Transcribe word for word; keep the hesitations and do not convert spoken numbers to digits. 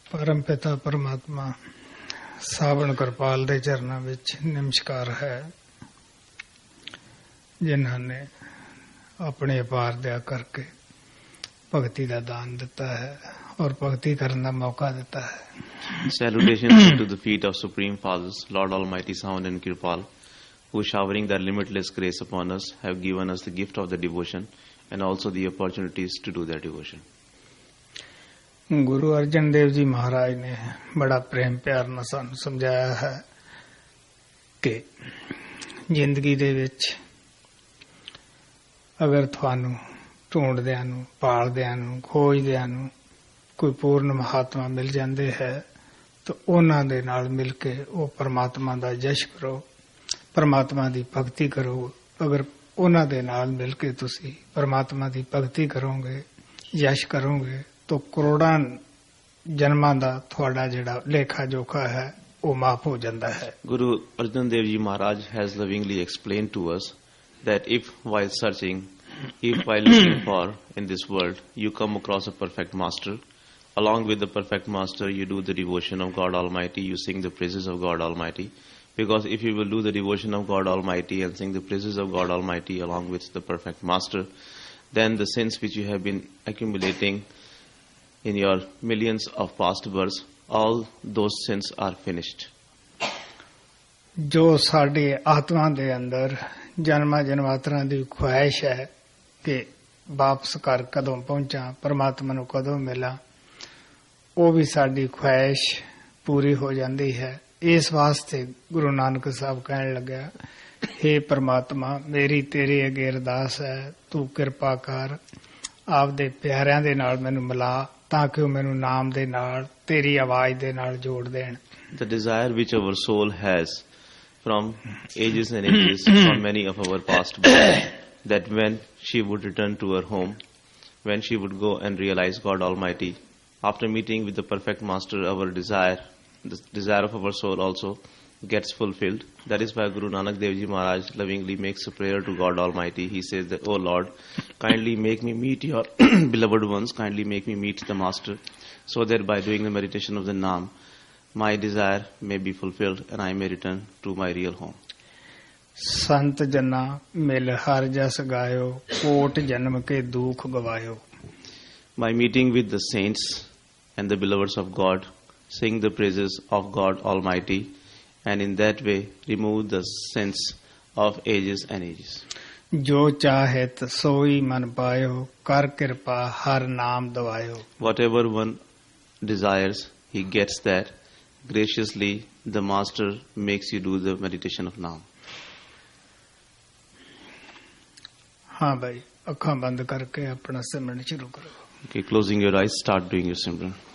परम पिता परमात्मा सावण कृपाल दे चरणों विच नमस्कार है, जिन्होंने अपने अपार दया करके भक्ति का दान दिता है और भक्ति करने का मौका दिता है। Salutations to the feet of Supreme Fathers, Lord Almighty Savan and Kirpal, who showering their limitless grace upon us, have given us the gift of the devotion and also the opportunities to do their devotion. Guru Arjan Dev ji महाराज ने बड़ा प्रेम प्यार ਨਾਲ ਸਾਨੂੰ ਸਮਝਾਇਆ ਹੈ ਕਿ ਜ਼ਿੰਦਗੀ ਦੇ ਵਿੱਚ ਅਗਰ ਤੁਹਾਨੂੰ ਢੂੰਡਦਿਆਂ ਨੂੰ ਪਾਲਦਿਆਂ ਨੂੰ ਖੋਜਦਿਆਂ ਨੂੰ ਕੋਈ ਪੂਰਨ ਮਹਾਤਮਾ ਮਿਲ ਜਾਂਦੇ ਹੈ ਤਾਂ ਉਹਨਾਂ ਦੇ ਨਾਲ ਮਿਲ ਕੇ ਉਹ ਪਰਮਾਤਮਾ ਦਾ ਜਸ਼ ਕਰੋ, ਪਰਮਾਤਮਾ ਦੀ ਭਗਤੀ ਕਰੋ। ਅਗਰ ਉਹਨਾਂ ਦੇ ਨਾਲ ਮਿਲ ਕੇ ਤੁਸੀਂ ਪਰਮਾਤਮਾ ਦੀ ਭਗਤੀ ਕਰੋਗੇ, ਜਸ਼ ਕਰੋਗੇ तो करोड़ां जन्मां दा थोड़ा जिहड़ा लेखा जोखा है वो माफ हो जाता है। Guru Arjan Dev Ji Maharaj has lovingly explained to us that if while searching, if while looking for in this world, you come across a perfect master, along with the perfect master you do the devotion of God Almighty, you sing the praises of God Almighty, because if you will do the devotion of God Almighty and sing the praises of God Almighty along with the perfect master, then the sins which you have been accumulating in your millions of past births, all those sins are finished. जो साडी आत्मा दे अंदर जन्मा जन्मांतरां दी ख्वाहिश है कि वापस घर कदों पहुंचा, परमात्मा नूं कदों मिला, वो भी साडी ख्वाहिश पूरी हो जाती है। इस वास्ते गुरु नानक साहब कहण लग्या, हे परमात्मा मेरी तेरी अगे अरदास है, तू किरपा कर आपदे प्यारिਆਂ ਦੇ ਨਾਲ ਮੈਨੂੰ ਮਿਲਾ ਤਾਂ ਕਿ ਉਹ ਮੈਨੂੰ ਨਾਮ ਦੇ ਨਾਲ ਤੇਰੀ ਆਵਾਜ਼ ਦੇ ਨਾਲ ਜੋੜ ਦੇਣ। The desire which our soul has from ages and ages from many of our past births, that when she would return to her home, when she would go and realize God Almighty, after meeting with the perfect master, our desire, the desire of our soul also gets fulfilled. That is why Guru Nanak Dev Ji Maharaj lovingly makes a prayer to God Almighty. He says that, oh Lord, kindly make me meet your beloved ones, kindly make me meet the master, so that by doing the meditation of the Naam, my desire may be fulfilled and I may return to my real home. संत जना मिल हर जस गायो, coat जन्म के दुख गवायो। By meeting with the saints and the beloveds of God, sing the praises of God Almighty, and in that way remove the sins of ages and ages. जो चाहेत सोई मन पायो, कर कृपा हर नाम दवायो। Whatever one desires, he gets that. Graciously, the master makes you do the meditation of Naam. हाँ भाई, अखां बंद करके अपना सिमरन शुरू करो। Okay, closing your eyes, start doing your Simran.